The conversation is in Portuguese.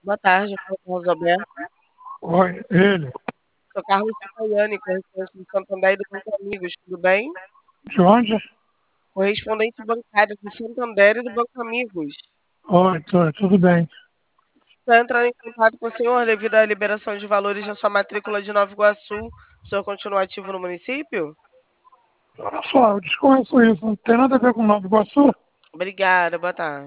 Boa tarde, fala com Rosalberto. Oi, ele. Sou Carlos Citayane, correspondente do Santander e do Banco Amigos, tudo bem? De onde? Correspondente bancário do Santander e do Banco Amigos. Oi, tudo bem. Estou entrando em contato com o senhor devido à liberação de valores na sua matrícula de Nova Iguaçu. O senhor continua ativo no município? Olha só, eu desconheço isso. Não tem nada a ver com Nova Iguaçu. Obrigada, boa tarde.